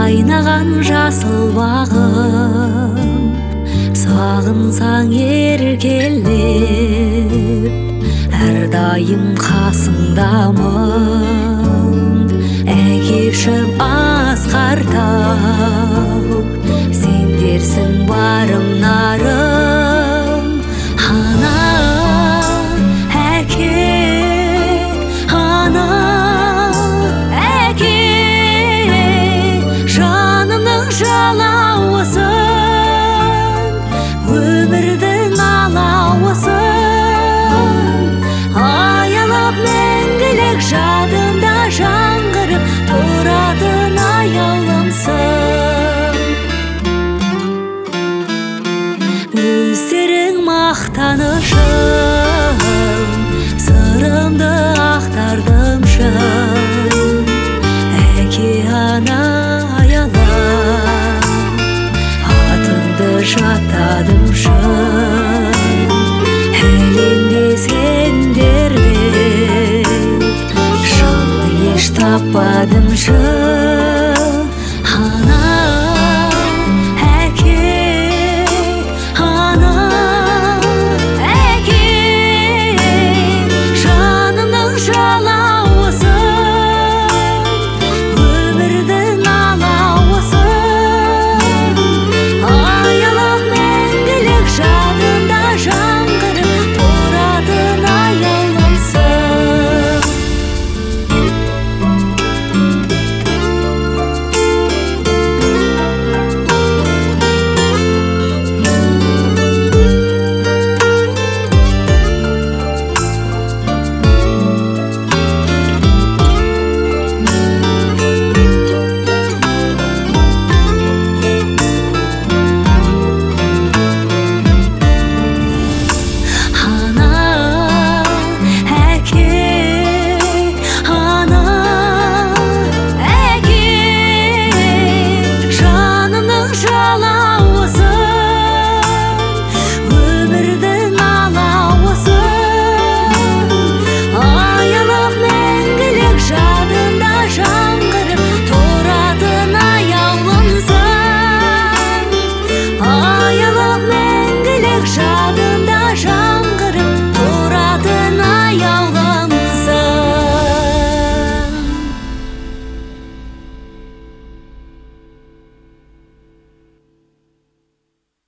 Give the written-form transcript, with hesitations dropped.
қайнаған жасыл бағым, сағынсаң еркелеп, әрдайым қасыңдамын. Әкешім асқар тау, сендерсің барым нарым. Ана, әке, ана, әке, жанымның жалауысың, өмірдің алауысың. Аялап мәңгілік жадымда жаңғырып тұратын аяулымсың. Өздерің мақтанышым, сырымды ақтардым шын. Әке, ана, аялап, атыңды жаттадым шын. Әлемде сендерден жанды еш таппадым шын.